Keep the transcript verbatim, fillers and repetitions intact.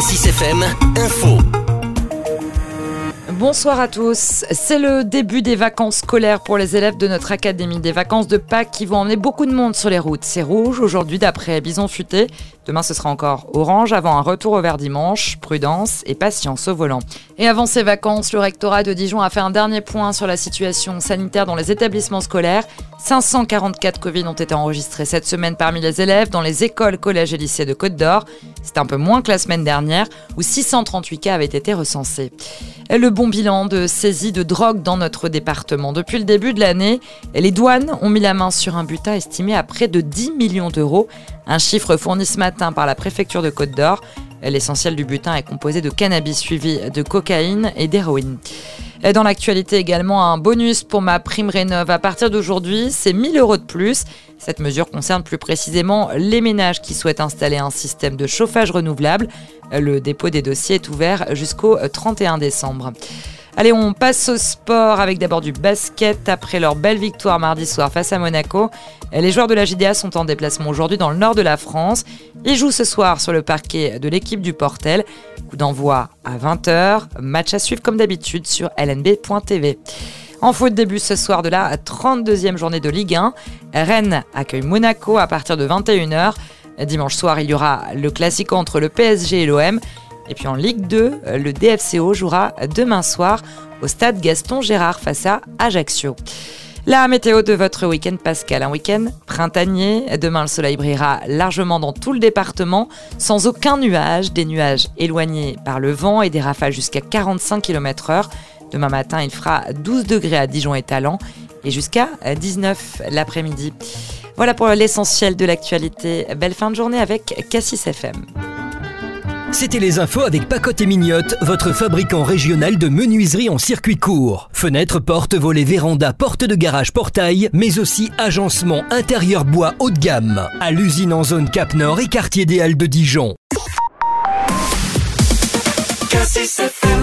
Cassis F M, info. Bonsoir à tous. C'est le début des vacances scolaires pour les élèves de notre académie. Des vacances de Pâques qui vont emmener beaucoup de monde sur les routes. C'est rouge aujourd'hui d'après Bison Futé. Demain ce sera encore orange avant un retour au vert dimanche. Prudence et patience au volant. Et avant ces vacances, le rectorat de Dijon a fait un dernier point sur la situation sanitaire dans les établissements scolaires. cinq cent quarante-quatre Covid ont été enregistrés cette semaine parmi les élèves dans les écoles, collèges et lycées de Côte-d'Or. C'est un peu moins que la semaine dernière où six cent trente-huit cas avaient été recensés. Le bon bilan de saisie de drogue dans notre département. Depuis le début de l'année, les douanes ont mis la main sur un butin estimé à près de dix millions d'euros. Un chiffre fourni ce matin par la préfecture de Côte-d'Or. L'essentiel du butin est composé de cannabis suivi de cocaïne et d'héroïne. Dans l'actualité également, un bonus pour ma prime rénov. À partir d'aujourd'hui, c'est mille euros de plus. Cette mesure concerne plus précisément les ménages qui souhaitent installer un système de chauffage renouvelable. Le dépôt des dossiers est ouvert jusqu'au trente et un décembre. Allez, on passe au sport avec d'abord du basket. Après leur belle victoire mardi soir face à Monaco, les joueurs de la J D A sont en déplacement aujourd'hui dans le nord de la France. Ils jouent ce soir sur le parquet de l'équipe du Portel. Coup d'envoi à vingt heures. Match à suivre comme d'habitude sur L N B point T V. En foot, début ce soir de la trente-deuxième journée de Ligue un. Rennes accueille Monaco à partir de vingt et une heures. Dimanche soir, il y aura le classico entre le P S G et l'O M. Et puis en Ligue deux, le D F C O jouera demain soir au stade Gaston Gérard face à Ajaccio. La météo de votre week-end pascal, un week-end printanier. Demain, le soleil brillera largement dans tout le département, sans aucun nuage, des nuages éloignés par le vent et des rafales jusqu'à quarante-cinq kilomètres heure. Demain matin, il fera douze degrés à Dijon et Talent et jusqu'à dix-neuf l'après-midi. Voilà pour l'essentiel de l'actualité. Belle fin de journée avec Cassis F M. C'était les infos avec Pacotte et Mignotte, votre fabricant régional de menuiserie en circuit court. Fenêtres, portes, volets, vérandas, portes de garage, portail, mais aussi agencement intérieur bois haut de gamme. À l'usine en zone Cap Nord et quartier des Halles de Dijon. Cassis F M.